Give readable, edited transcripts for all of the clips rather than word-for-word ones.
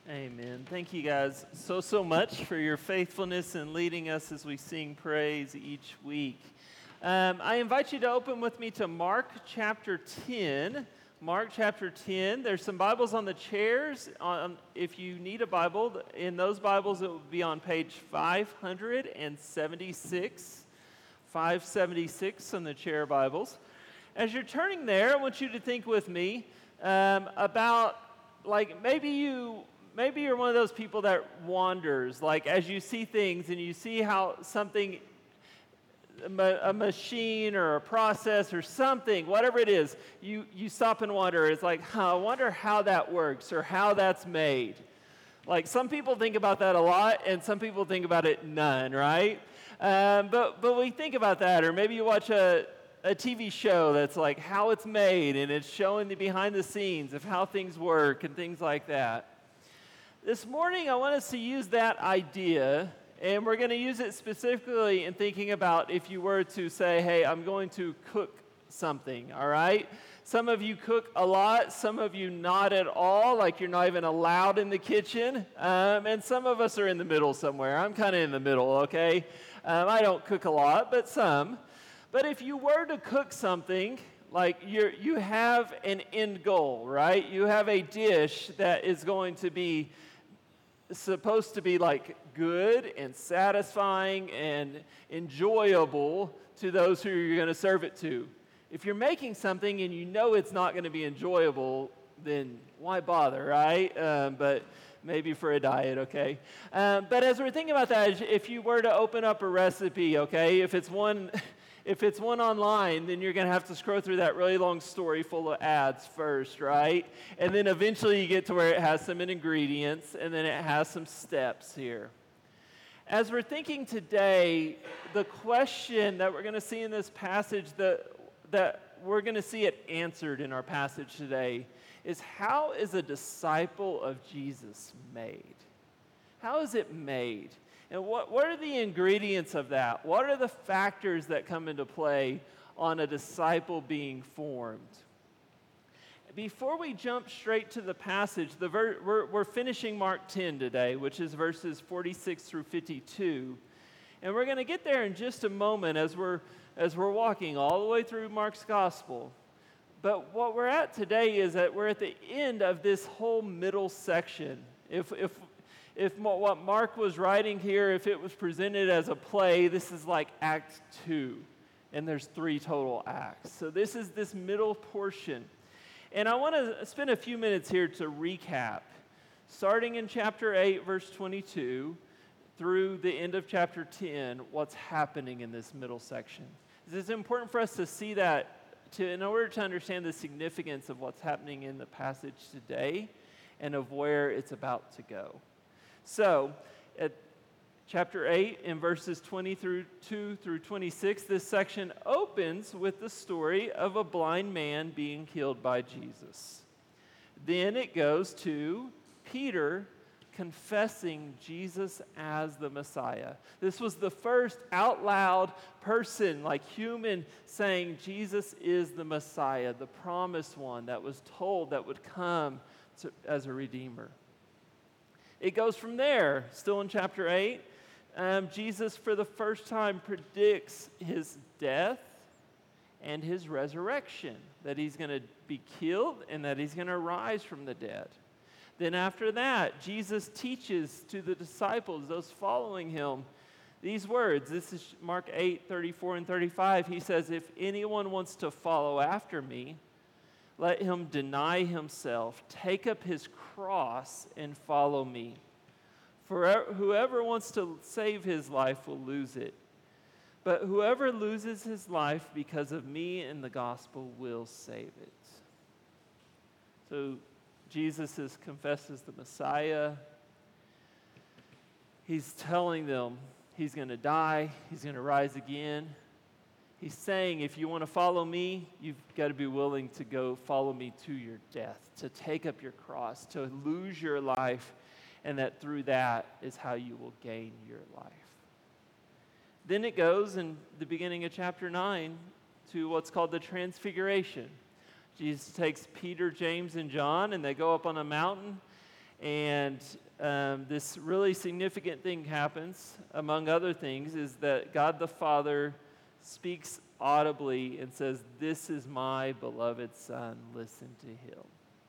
Amen. Thank you guys so much for your faithfulness in leading us as we sing praise each week. I invite you to open with me to Mark chapter 10. Mark chapter 10. There's some Bibles on the chairs. If you need a Bible, in those Bibles it will be on page 576. 576 on the chair Bibles. As you're turning there, I want you to think with me about, like, maybe you're one of those people that wanders, like as you see things and you see how something, a machine or a process or something, whatever it is, you stop and wonder. It's like, I wonder how that works or how that's made. Like, some people think about that a lot and some people think about it none, right? But we think about that, or maybe you watch a TV show that's like how it's made and it's showing the behind the scenes of how things work and things like that. This morning, I want us to use that idea, and we're going to use it specifically in thinking about if you were to say, hey, I'm going to cook something, all right? Some of you cook a lot, some of you not at all, like you're not even allowed in the kitchen, and some of us are in the middle somewhere. I'm kind of in the middle, okay? I don't cook a lot, but some. But if you were to cook something, like you have an end goal, right? You have a dish that is going to be supposed to be like good and satisfying and enjoyable to those who you're going to serve it to. If you're making something and you know it's not going to be enjoyable, then why bother, right? But maybe for a diet, okay? But as we're thinking about that, if you were to open up a recipe, okay, if it's one online, then you're going to have to scroll through that really long story full of ads first, right? And then eventually you get to where it has some ingredients, and then it has some steps here. As we're thinking today, the question that we're going to see in this passage, that we're going to see it answered in our passage today, is how is a disciple of Jesus made? How is it made? And what are the ingredients of that? What are the factors that come into play on a disciple being formed? Before we jump straight to the passage, we're finishing Mark 10 today, which is verses 46 through 52. And we're going to get there in just a moment as we're walking all the way through Mark's gospel. But what we're at today is that we're at the end of this whole middle section. If what Mark was writing here, if it was presented as a play, this is like Act 2, and there's 3 total acts. So this is this middle portion. And I want to spend a few minutes here to recap, starting in chapter 8, verse 22, through the end of chapter 10, what's happening in this middle section. It's important for us to see that in order to understand the significance of what's happening in the passage today and of where it's about to go. So, at chapter 8, in verses 22 through 26, this section opens with the story of a blind man being killed by Jesus. Then it goes to Peter confessing Jesus as the Messiah. This was the first out loud person, like human, saying Jesus is the Messiah, the promised one that was told that would come as a redeemer. It goes from there, still in chapter 8. Jesus, for the first time, predicts his death and his resurrection, that he's going to be killed and that he's going to rise from the dead. Then after that, Jesus teaches to the disciples, those following him, these words. This is Mark 8, 34 and 35. He says, if anyone wants to follow after me, let him deny himself, take up his cross, and follow me. For whoever wants to save his life will lose it. But whoever loses his life because of me and the gospel will save it. So Jesus is confessed as the Messiah. He's telling them he's going to die, he's going to rise again. He's saying, if you want to follow me, you've got to be willing to go follow me to your death, to take up your cross, to lose your life, and that through that is how you will gain your life. Then it goes in the beginning of chapter 9 to what's called the Transfiguration. Jesus takes Peter, James, and John, and they go up on a mountain, And this really significant thing happens, among other things, is that God the Father speaks audibly and says, "This is my beloved Son, listen to him."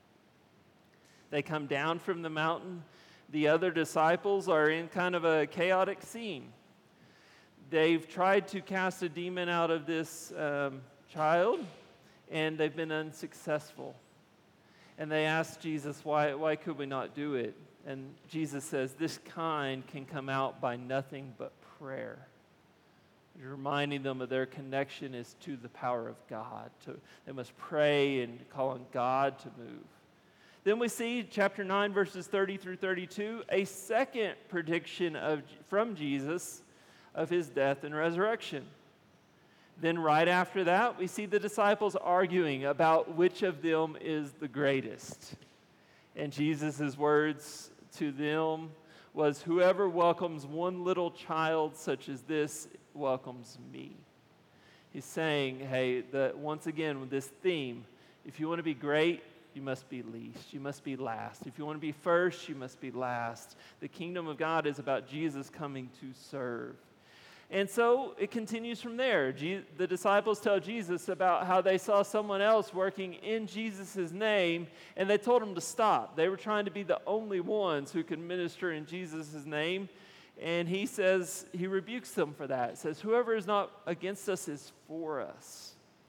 They come down from the mountain. The other disciples are in kind of a chaotic scene. They've tried to cast a demon out of this child, and they've been unsuccessful. And they ask Jesus, why could we not do it? And Jesus says, this kind can come out by nothing but prayer. He's reminding them of their connection is to the power of God. They must pray and call on God to move. Then we see chapter 9, verses 30 through 32, a second prediction from Jesus of his death and resurrection. Then right after that, we see the disciples arguing about which of them is the greatest. And Jesus' words to them was, "Whoever welcomes one little child such as this welcomes me." He's saying, hey, once again, with this theme, if you want to be great, you must be least. You must be last. If you want to be first, you must be last. The kingdom of God is about Jesus coming to serve. And so it continues from there. The disciples tell Jesus about how they saw someone else working in Jesus' name, and they told him to stop. They were trying to be the only ones who could minister in Jesus' name. And he rebukes them for that. He says, "Whoever is not against us is for us."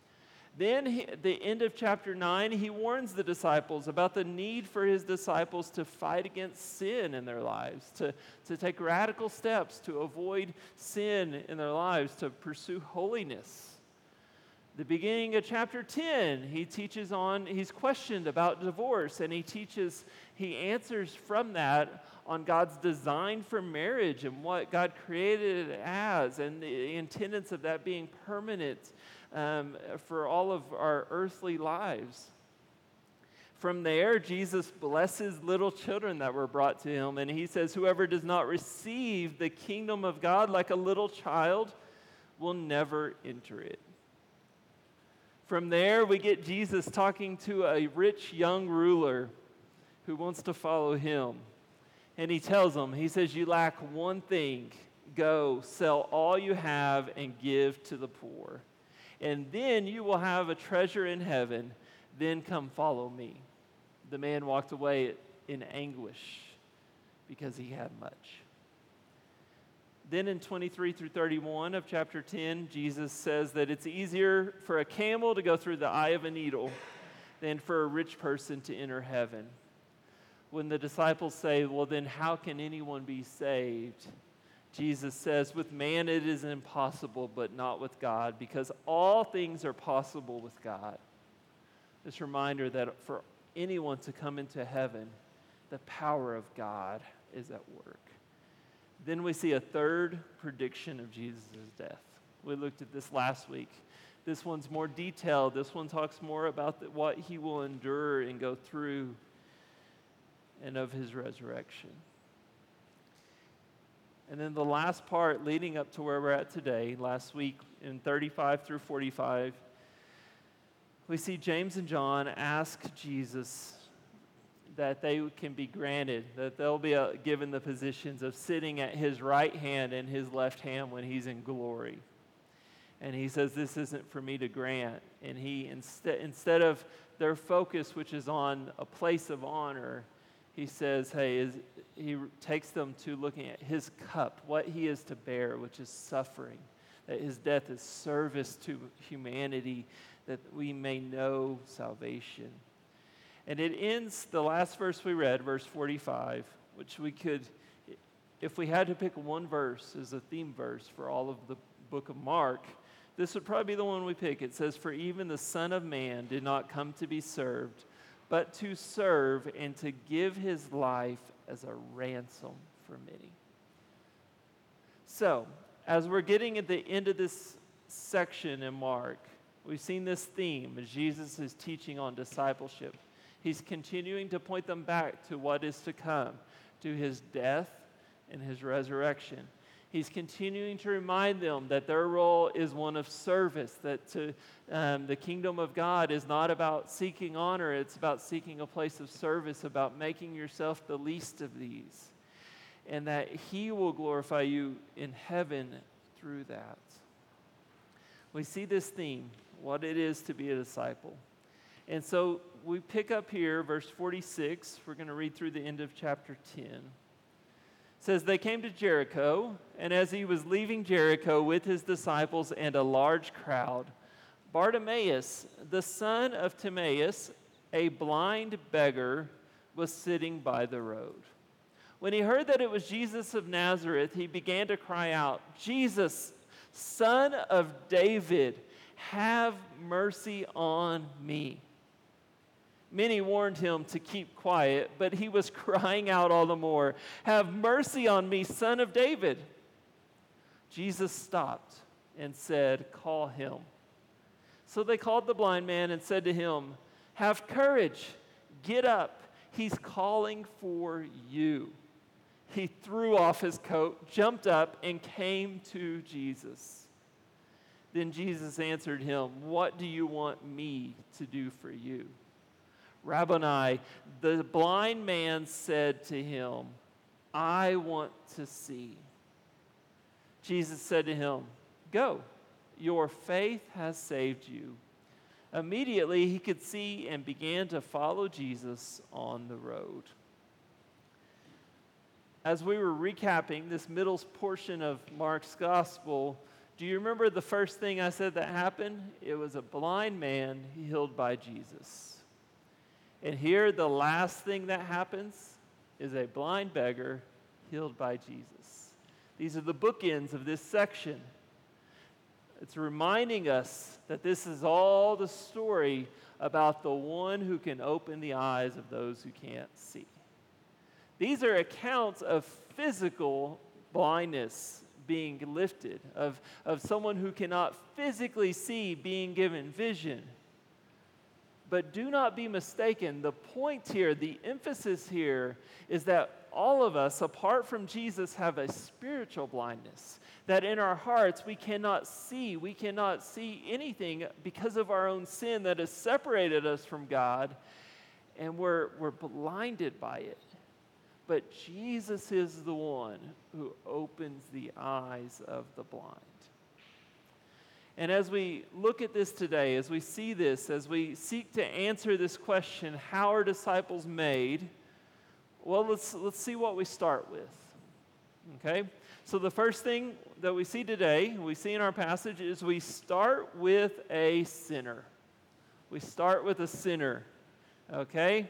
Then, at the end of chapter 9, he warns the disciples about the need for his disciples to fight against sin in their lives, to take radical steps to avoid sin in their lives, to pursue holiness. The beginning of chapter 10, he's questioned about divorce, and he answers from that on God's design for marriage and what God created it as, and the intendance of that being permanent for all of our earthly lives. From there, Jesus blesses little children that were brought to him, and he says, "Whoever does not receive the kingdom of God like a little child will never enter it." From there, we get Jesus talking to a rich young ruler who wants to follow him. And he tells him, he says, "You lack one thing. Go, sell all you have and give to the poor. And then you will have a treasure in heaven. Then come follow me." The man walked away in anguish because he had much. Then in 23 through 31 of chapter 10, Jesus says that it's easier for a camel to go through the eye of a needle than for a rich person to enter heaven. When the disciples say, "Well, then how can anyone be saved?" Jesus says, "With man it is impossible, but not with God, because all things are possible with God." This reminder that for anyone to come into heaven, the power of God is at work. Then we see a third prediction of Jesus' death. We looked at this last week. This one's more detailed. This one talks more about what he will endure and go through, and of his resurrection. And then the last part leading up to where we're at today, last week in 35 through 45, we see James and John ask Jesus that they can be granted, that they'll be given the positions of sitting at his right hand and his left hand when he's in glory. And he says, "This isn't for me to grant." And he, instead of their focus, which is on a place of honor, he says, he takes them to looking at his cup, what he is to bear, which is suffering, that his death is service to humanity, that we may know salvation. And it ends, the last verse we read, verse 45, which we could, if we had to pick one verse as a theme verse for all of the book of Mark, this would probably be the one we pick. It says, "For even the Son of Man did not come to be served, but to serve and to give his life as a ransom for many." So, as we're getting at the end of this section in Mark, we've seen this theme as Jesus is teaching on discipleship. He's continuing to point them back to what is to come, to his death and his resurrection. He's continuing to remind them that their role is one of service, that the kingdom of God is not about seeking honor, it's about seeking a place of service, about making yourself the least of these, and that He will glorify you in heaven through that. We see this theme, what it is to be a disciple. And so we pick up here, verse 46. We're going to read through the end of chapter 10. It says, they came to Jericho, and as he was leaving Jericho with his disciples and a large crowd, Bartimaeus, the son of Timaeus, a blind beggar, was sitting by the road. When he heard that it was Jesus of Nazareth, he began to cry out, Jesus, Son of David, have mercy on me. Many warned him to keep quiet, but he was crying out all the more, have mercy on me, Son of David. Jesus stopped and said, call him. So they called the blind man and said to him, have courage, get up, he's calling for you. He threw off his coat, jumped up, and came to Jesus. Then Jesus answered him, what do you want me to do for you? Rabboni, the blind man said to him, I want to see. Jesus said to him, go, your faith has saved you. Immediately he could see and began to follow Jesus on the road. As we were recapping this middle portion of Mark's gospel, do you remember the first thing I said that happened? It was a blind man healed by Jesus. And here, the last thing that happens is a blind beggar healed by Jesus. These are the bookends of this section. It's reminding us that this is all the story about the one who can open the eyes of those who can't see. These are accounts of physical blindness being lifted, of someone who cannot physically see being given vision. But do not be mistaken. The point here, the emphasis here, is that all of us, apart from Jesus, have a spiritual blindness. That in our hearts we cannot see anything because of our own sin that has separated us from God, and we're blinded by it. But Jesus is the one who opens the eyes of the blind. And as we look at this today, as we see this, as we seek to answer this question, how are disciples made? Well, let's see what we start with. Okay? So the first thing that we see today, we see in our passage, is we start with a sinner. We start with a sinner. Okay?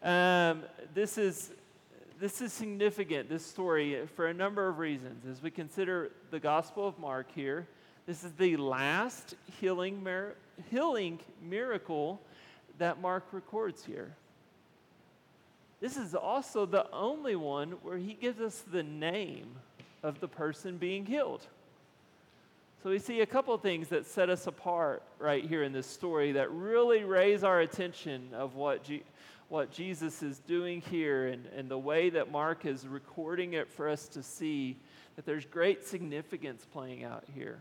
This is significant, this story, for a number of reasons. As we consider the Gospel of Mark here, this is the last healing miracle that Mark records here. This is also the only one where he gives us the name of the person being healed. So we see a couple of things that set us apart right here in this story that really raise our attention of what Jesus is doing here, and the way that Mark is recording it for us to see that there's great significance playing out here.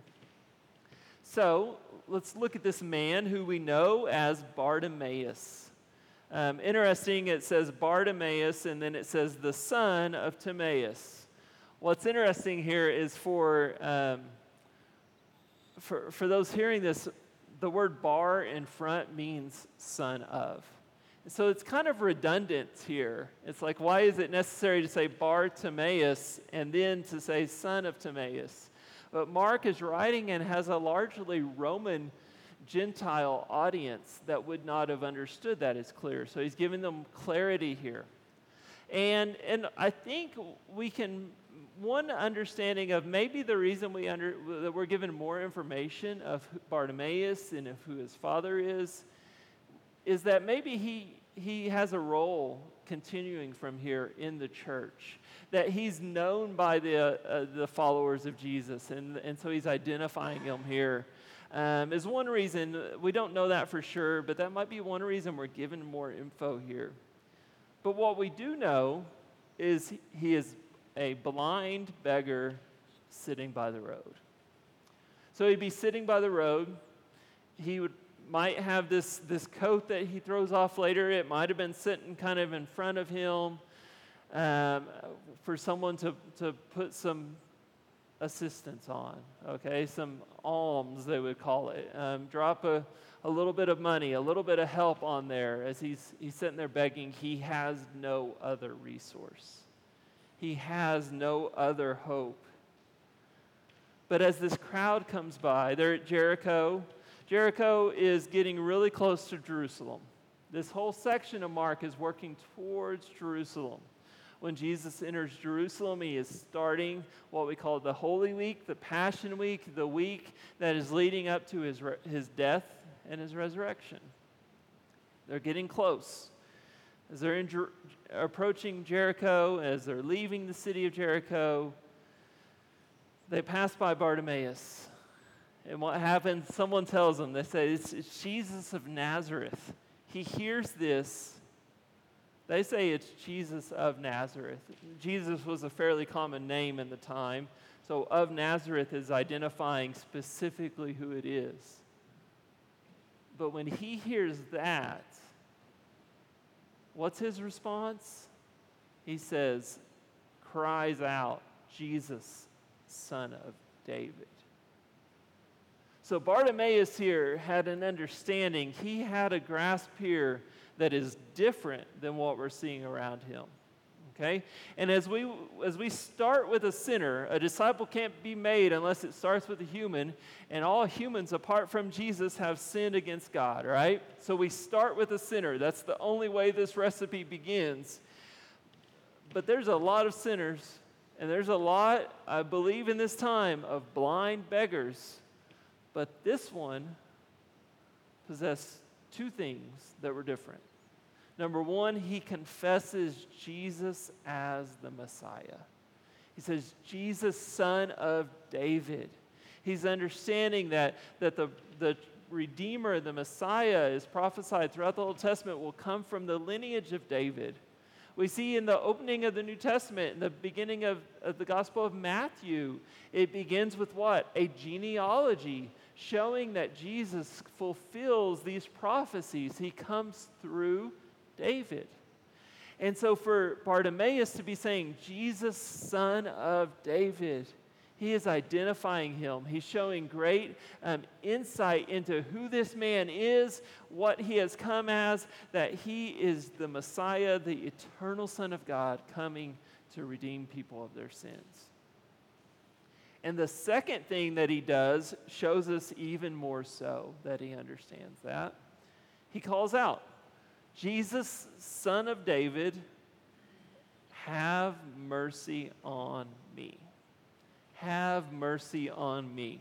So let's look at this man who we know as Bartimaeus. Interesting, it says Bartimaeus, and then it says the son of Timaeus. What's interesting here is for those hearing this, the word bar in front means son of. So it's kind of redundant here. It's like, why is it necessary to say Bartimaeus and then to say son of Timaeus? But Mark is writing and has a largely Roman Gentile audience that would not have understood that as clear. So he's giving them clarity here. And I think we can, one understanding of maybe the reason that we're given more information of Bartimaeus and of who his father is that maybe he has a role continuing from here in the church, that he's known by the followers of Jesus, and so he's identifying him here. Is one reason. We don't know that for sure, but that might be one reason we're given more info here. But what we do know is he is a blind beggar sitting by the road. So he'd be sitting by the road. He might have this coat that he throws off later. It might have been sitting kind of in front of him for someone to put some assistance on, okay? Some alms, they would call it. Drop a little bit of money, a little bit of help on there as he's sitting there begging. He has no other resource. He has no other hope. But as this crowd comes by, they're at Jericho. Jericho is getting really close to Jerusalem. This whole section of Mark is working towards Jerusalem. When Jesus enters Jerusalem, he is starting what we call the Holy Week, the Passion Week, the week that is leading up to his death and his resurrection. They're getting close. As they're approaching Jericho, as they're leaving the city of Jericho, they pass by Bartimaeus. And what happens, someone tells them, they say, it's Jesus of Nazareth. He hears this. They say it's Jesus of Nazareth. Jesus was a fairly common name in the time, so of Nazareth is identifying specifically who it is. But when he hears that, what's his response? He says, cries out, Jesus, Son of David. So Bartimaeus here had an understanding. He had a grasp here that is different than what we're seeing around him. Okay? And as we start with a sinner, a disciple can't be made unless it starts with a human, and all humans apart from Jesus have sinned against God, right? So we start with a sinner. That's the only way this recipe begins. But there's a lot of sinners, and there's a lot, I believe in this time, of blind beggars. But this one possessed two things that were different. Number one, he confesses Jesus as the Messiah. He says, Jesus, Son of David. He's understanding that the Redeemer, the Messiah, is prophesied throughout the Old Testament, will come from the lineage of David. We see in the opening of the New Testament, in the beginning of the Gospel of Matthew, it begins with what? A genealogy showing that Jesus fulfills these prophecies. He comes through David. And so for Bartimaeus to be saying, Jesus, Son of David, he is identifying him. He's showing great insight into who this man is, what he has come as, that he is the Messiah, the eternal Son of God, coming to redeem people of their sins. And the second thing that he does shows us even more so that he understands that. He calls out, Jesus, Son of David, have mercy on me. Have mercy on me.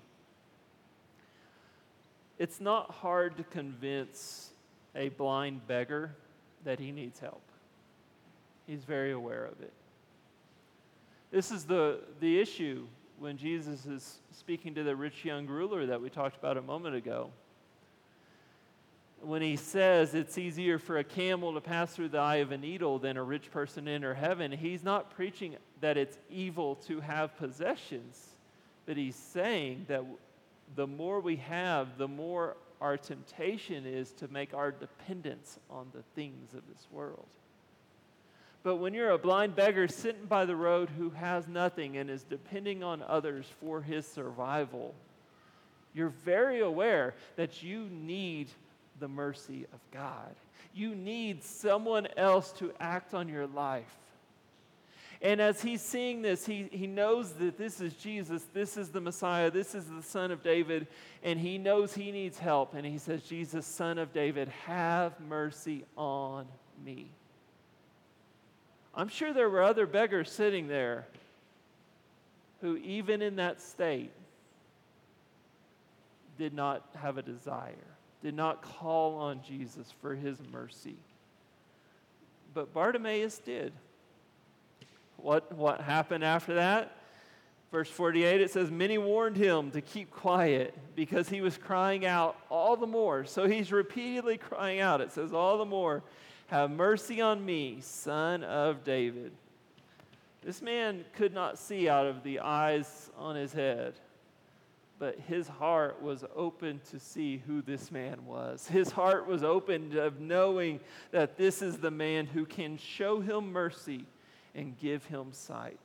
It's not hard to convince a blind beggar that he needs help. He's very aware of it. This is the issue when Jesus is speaking to the rich young ruler that we talked about a moment ago. When he says it's easier for a camel to pass through the eye of a needle than a rich person enter heaven, he's not preaching that it's evil to have possessions, but he's saying that the more we have, the more our temptation is to make our dependence on the things of this world. But when you're a blind beggar sitting by the road who has nothing and is depending on others for his survival, you're very aware that you need the mercy of God. You need someone else to act on your life. And as he's seeing this, he knows that this is Jesus, this is the Messiah, this is the Son of David, and he knows he needs help. And he says, Jesus, Son of David, have mercy on me. I'm sure there were other beggars sitting there who, even in that state, did not have a desire, did not call on Jesus for his mercy. But Bartimaeus did. What happened after that? Verse 48, it says, many warned him to keep quiet because he was crying out all the more. So he's repeatedly crying out. It says, all the more, have mercy on me, Son of David. This man could not see out of the eyes on his head, but his heart was open to see who this man was. His heart was open of knowing that this is the man who can show him mercy and give him sight.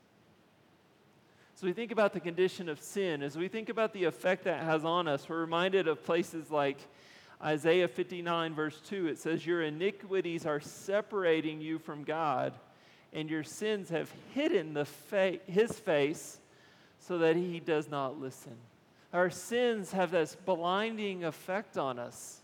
So we think about the condition of sin. As we think about the effect that has on us, we're reminded of places like Isaiah 59 verse 2. It says, "Your iniquities are separating you from God, and your sins have hidden his face so that he does not listen." Our sins have this blinding effect on us.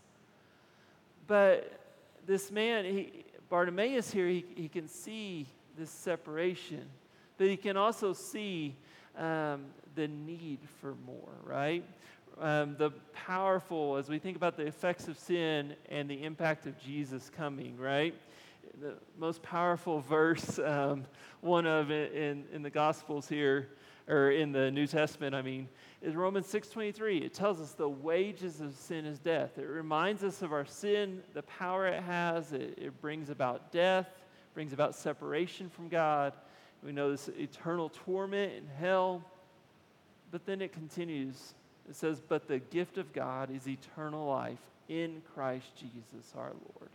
But this man, Bartimaeus here, he can see this separation, but he can also see the need for more, right? The powerful, as we think about the effects of sin and the impact of Jesus coming, right? The most powerful verse, one of it in the Gospels here, or in the New Testament, is Romans 6:23. It tells us the wages of sin is death. It reminds us of our sin, the power it has. It brings about death, brings about separation from God. We know this eternal torment in hell. But then it continues. It says, "But the gift of God is eternal life in Christ Jesus our Lord."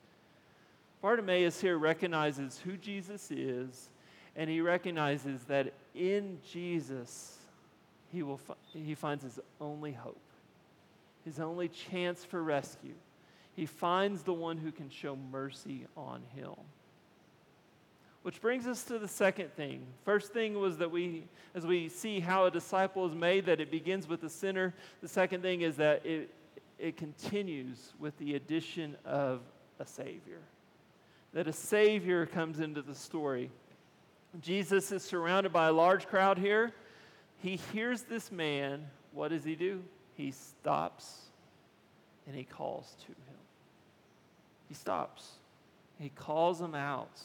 Bartimaeus here recognizes who Jesus is, and he recognizes that in Jesus, he finds his only hope, his only chance for rescue. He finds the one who can show mercy on him. Which brings us to the second thing. First thing was that as we see how a disciple is made, that it begins with the sinner. The second thing is that it continues with the addition of a Savior. That a Savior comes into the story. Jesus is surrounded by a large crowd here. He hears this man. What does he do? He stops and he calls to him. He stops. He calls him out.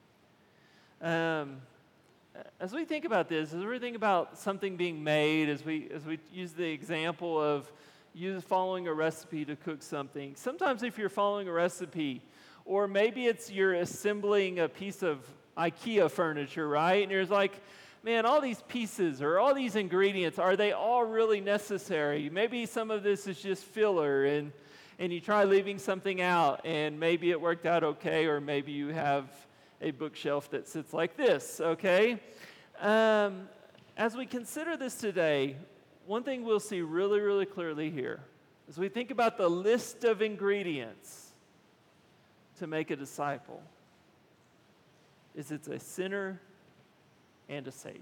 As we think about this, as we think about something being made, as we use the example of you following a recipe to cook something, sometimes if you're following a recipe, or maybe it's you're assembling a piece of IKEA furniture, right? And you're like, man, all these pieces or all these ingredients, are they all really necessary? Maybe some of this is just filler, and you try leaving something out, and maybe it worked out okay, or maybe you have a bookshelf that sits like this, okay? As we consider this today, one thing we'll see really, really clearly here, as we think about the list of ingredients to make a disciple, is it's a sinner and a Savior.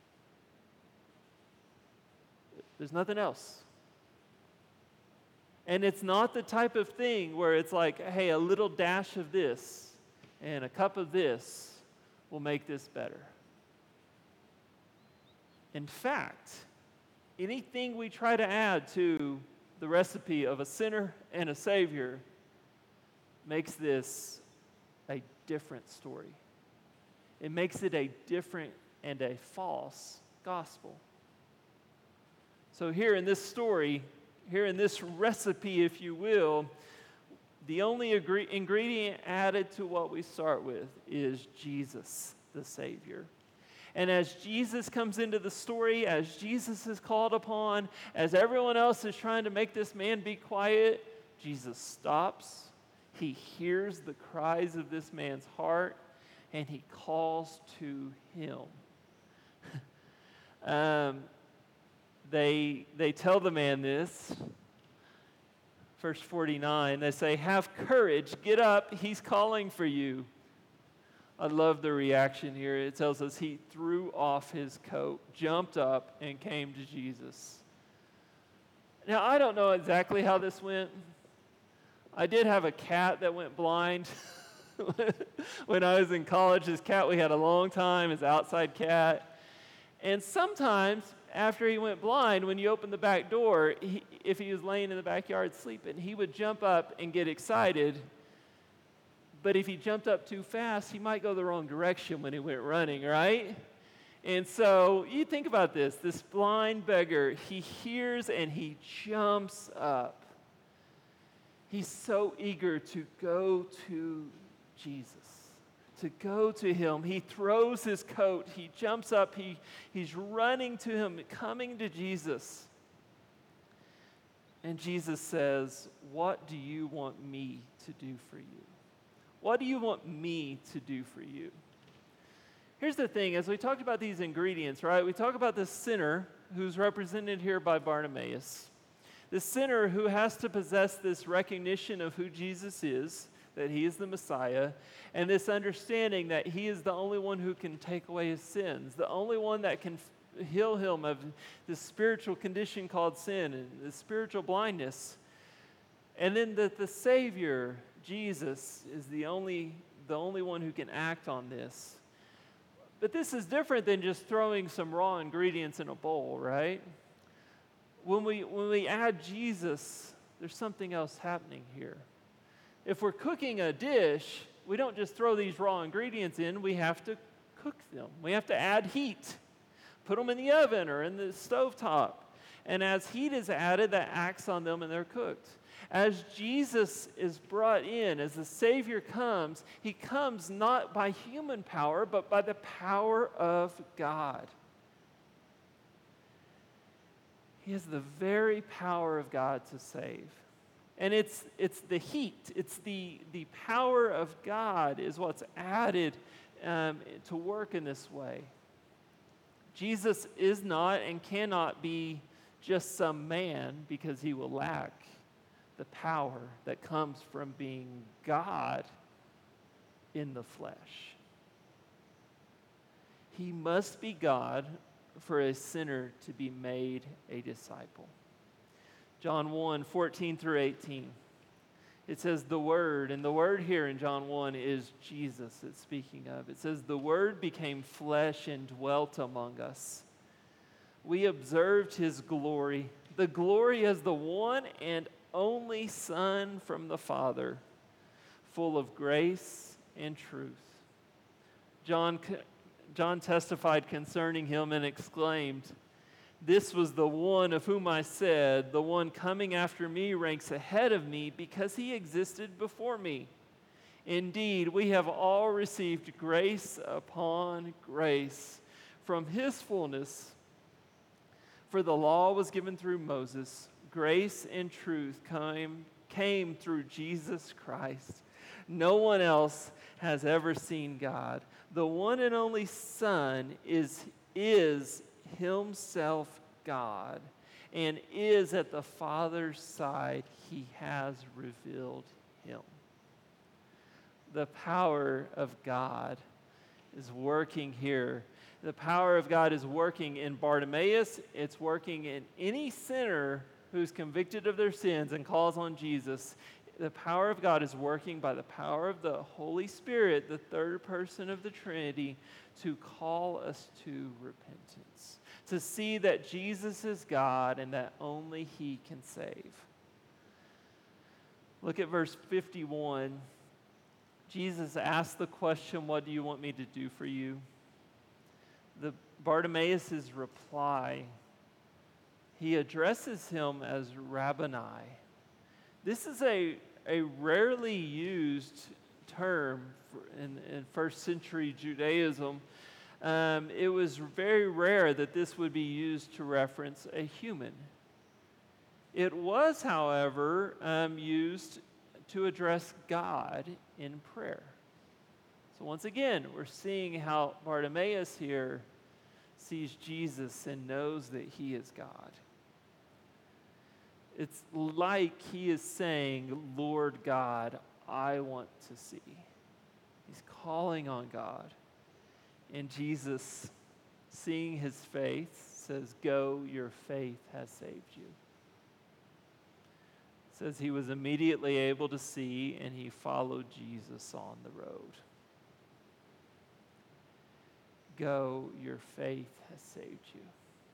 There's nothing else. And it's not the type of thing where it's like, hey, a little dash of this and a cup of this will make this better. In fact, anything we try to add to the recipe of a sinner and a Savior makes this a different story. It makes it a different and a false gospel. So here in this story, here in this recipe, if you will, the only ingredient added to what we start with is Jesus, the Savior. And as Jesus comes into the story, as Jesus is called upon, as everyone else is trying to make this man be quiet, Jesus stops. He hears the cries of this man's heart, and he calls to him. They tell the man this. Verse 49, they say, "Have courage, get up, he's calling for you." I love the reaction here. It tells us he threw off his coat, jumped up, and came to Jesus. Now, I don't know exactly how this went. I did have a cat that went blind. When I was in college, this cat we had a long time, his outside cat. And sometimes, after he went blind, when you opened the back door, if he was laying in the backyard sleeping, he would jump up and get excited. But if he jumped up too fast, he might go the wrong direction when he went running, right? And so you think about this blind beggar, he hears and he jumps up. He's so eager to go to Jesus, to go to him. He throws his coat. He jumps up. He's running to him, coming to Jesus. And Jesus says, "What do you want me to do for you? What do you want me to do for you?" Here's the thing. As we talked about these ingredients, right? We talk about this sinner who's represented here by Bartimaeus. The sinner who has to possess this recognition of who Jesus is, that he is the Messiah, and this understanding that he is the only one who can take away his sins, the only one that can heal him of this spiritual condition called sin and the spiritual blindness. And then that the Savior, Jesus, is the only one who can act on this. But this is different than just throwing some raw ingredients in a bowl, right? When we add Jesus, there's something else happening here. If we're cooking a dish, we don't just throw these raw ingredients in, we have to cook them. We have to add heat, put them in the oven or in the stovetop. And as heat is added, that acts on them and they're cooked. As Jesus is brought in, as the Savior comes, he comes not by human power, but by the power of God. He has the very power of God to save. And it's the heat, it's the power of God is what's added to work in this way. Jesus is not and cannot be just some man because he will lack the power that comes from being God in the flesh. He must be God for a sinner to be made a disciple. John 1, 14 through 18. It says the Word, and the Word here in John 1 is Jesus it's speaking of. It says, "The Word became flesh and dwelt among us. We observed his glory, the glory as the one and only Son from the Father, full of grace and truth." John testified concerning him and exclaimed, "This was the one of whom I said, the one coming after me ranks ahead of me because he existed before me. Indeed, we have all received grace upon grace from his fullness. For the law was given through Moses, grace and truth came through Jesus Christ. No one else has ever seen God. The one and only Son is himself God and is at the Father's side. He has revealed him." The power of God is working here. The power of God is working in Bartimaeus. It's working in any sinner who's convicted of their sins and calls on Jesus. The power of God is working by the power of the Holy Spirit, the third person of the Trinity, to call us to repentance, to see that Jesus is God and that only he can save. Look at verse 51. Jesus asked the question, "What do you want me to do for you?" Bartimaeus' reply, he addresses him as Rabboni. This is a rarely used term in first century Judaism. It was very rare that this would be used to reference a human. It was, however, used to address God in prayer. So once again, we're seeing how Bartimaeus here sees Jesus and knows that he is God. It's like he is saying, "Lord God, I want to see." He's calling on God. And Jesus, seeing his faith, says, "Go, your faith has saved you." It says he was immediately able to see, and he followed Jesus on the road. Go, your faith has saved you.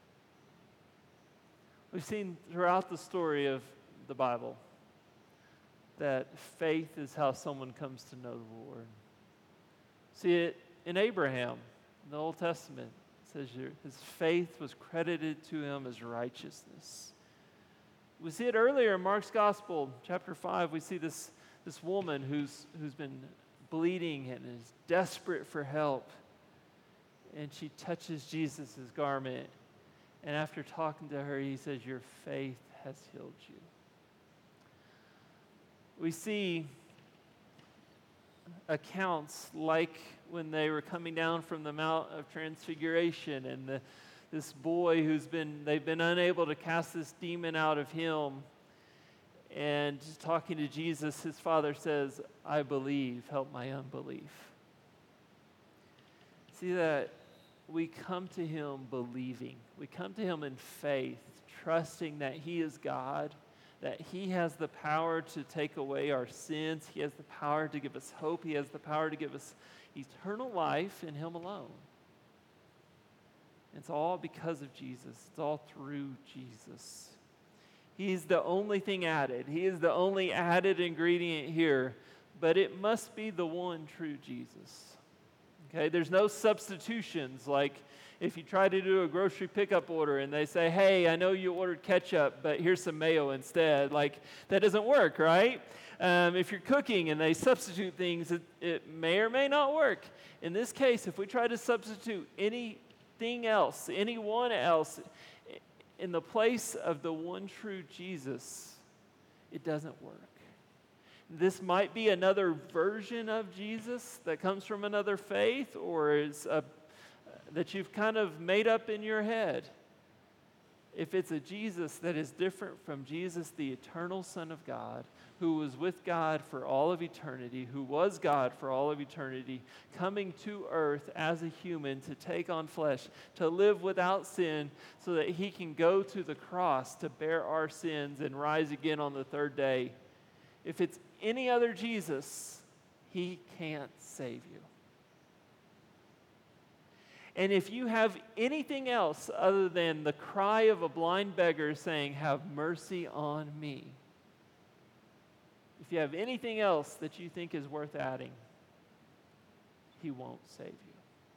We've seen throughout the story of the Bible that faith is how someone comes to know the Lord. See it in Abraham, in the Old Testament. It says his faith was credited to him as righteousness. We see it earlier in Mark's Gospel, chapter 5. We see this woman who's been bleeding and is desperate for help. And she touches Jesus' garment. And after talking to her, he says, your faith has healed you. We see accounts like when they were coming down from the Mount of Transfiguration, and this boy they've been unable to cast this demon out of him. And just talking to Jesus, his father says, I believe, help my unbelief. See that we come to him believing. We come to him in faith, trusting that he is God, that he has the power to take away our sins. He has the power to give us hope. He has the power to give us eternal life in him alone. It's all because of Jesus. It's all through Jesus. He's the only thing added. He is the only added ingredient here, but it must be the one true Jesus. Okay, there's no substitutions. Like if you try to do a grocery pickup order and they say, hey, I know you ordered ketchup, but here's some mayo instead. Like that doesn't work, right? If you're cooking and they substitute things, it may or may not work. In this case, if we try to substitute anything else, anyone else, in the place of the one true Jesus, it doesn't work. This might be another version of Jesus that comes from another faith, or is that you've kind of made up in your head. If it's a Jesus that is different from Jesus, the eternal Son of God, who was with God for all of eternity, who was God for all of eternity, coming to earth as a human to take on flesh, to live without sin so that he can go to the cross to bear our sins and rise again on the third day. If it's any other Jesus, he can't save you. And if you have anything else other than the cry of a blind beggar saying, have mercy on me, if you have anything else that you think is worth adding, he won't save you.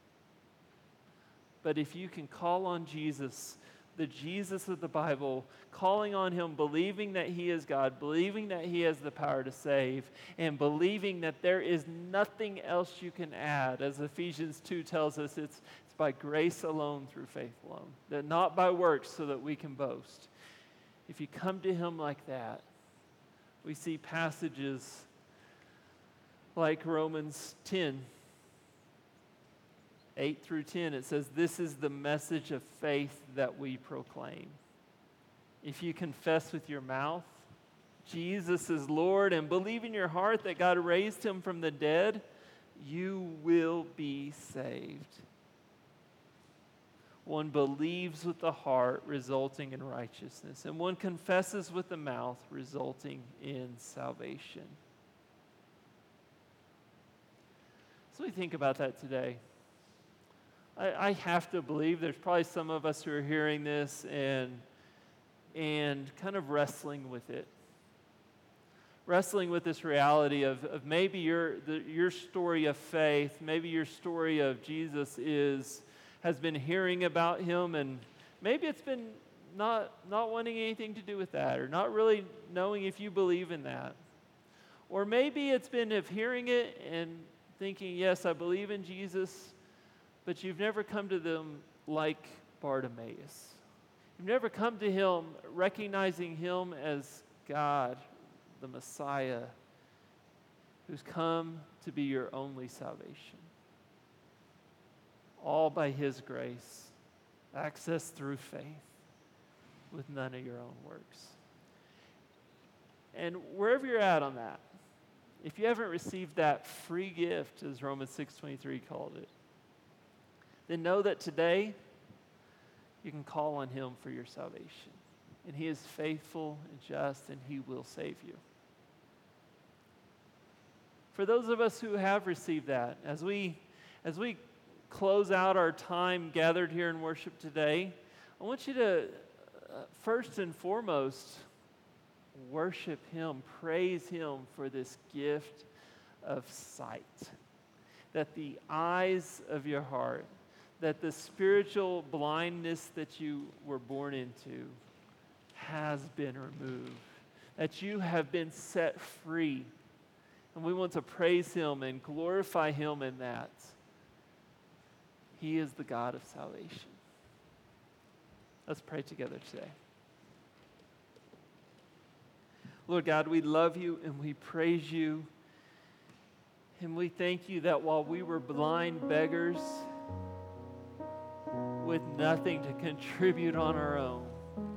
But if you can call on Jesus, the Jesus of the Bible, calling on him, believing that he is God, believing that he has the power to save, and believing that there is nothing else you can add, as Ephesians 2 tells us, it's by grace alone through faith alone, that not by works so that we can boast. If you come to him like that, we see passages like Romans 10, 8 through 10. It says, this is the message of faith that we proclaim. If you confess with your mouth Jesus is Lord and believe in your heart that God raised him from the dead, you will be saved. One believes with the heart, resulting in righteousness, and one confesses with the mouth, resulting in salvation. So we think about that today. I have to believe there's probably some of us who are hearing this and kind of wrestling with it. Wrestling with this reality of maybe your story of faith, maybe your story of Jesus has been hearing about him, and maybe it's been not wanting anything to do with that, or not really knowing if you believe in that. Or maybe it's been of hearing it and thinking, yes, I believe in Jesus, but you've never come to them like Bartimaeus. You've never come to him recognizing him as God, the Messiah, who's come to be your only salvation. All by his grace, access through faith, with none of your own works. And wherever you're at on that, if you haven't received that free gift, as Romans 6:23 called it, then know that today you can call on him for your salvation. And he is faithful and just, and he will save you. For those of us who have received that, as we close out our time gathered here in worship today, I want you to first and foremost worship him, praise him for this gift of sight. That the eyes of your heart, that the spiritual blindness that you were born into has been removed. That you have been set free And we want to praise him and glorify him in that. He is the God of salvation. Let's pray together today. Lord God, we love you and we praise you. And we thank you that while we were blind beggars with nothing to contribute on our own,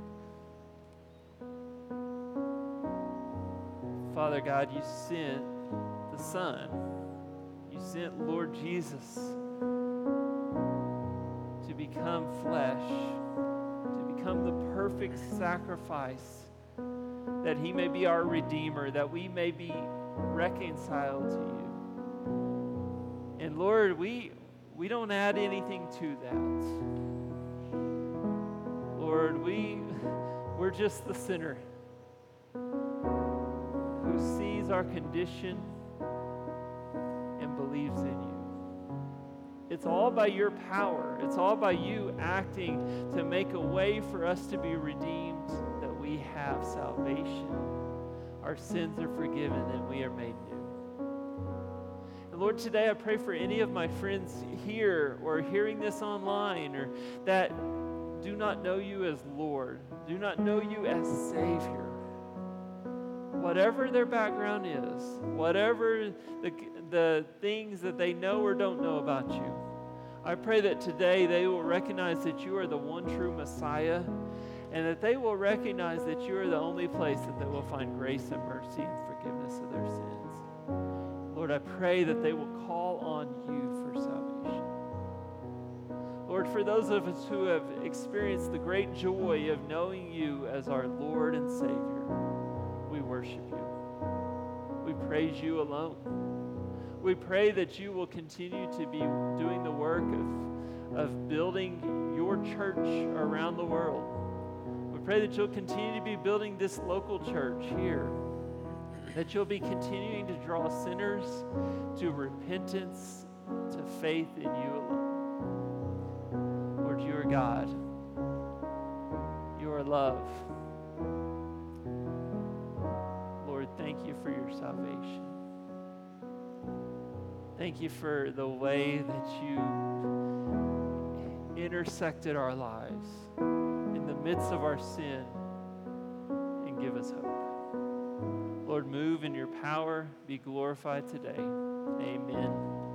Father God, you sent the Son. You sent Lord Jesus to become flesh, to become the perfect sacrifice, that he may be our Redeemer, that we may be reconciled to you. And Lord, we don't add anything to that. Lord, we're just the sinner who sees our condition and believes in you. It's all by your power. It's all by you acting to make a way for us to be redeemed, that we have salvation. Our sins are forgiven and we are made new. And Lord, today I pray for any of my friends here or hearing this online, or that do not know you as Lord, do not know you as Savior. Whatever their background is, whatever the things that they know or don't know about you, I pray that today they will recognize that you are the one true Messiah, and that they will recognize that you are the only place that they will find grace and mercy and forgiveness of their sins. Lord, I pray that they will call on you for salvation. Lord, for those of us who have experienced the great joy of knowing you as our Lord and Savior, we worship you. We praise you alone. We pray that you will continue to be doing the work of building your church around the world. We pray that you'll continue to be building this local church here, that you'll be continuing to draw sinners to repentance, to faith in you alone. Lord, you are God. You are love. Lord, thank you for your salvation. Thank you for the way that you intersected our lives in the midst of our sin and give us hope. Lord, move in your power. Be glorified today. Amen.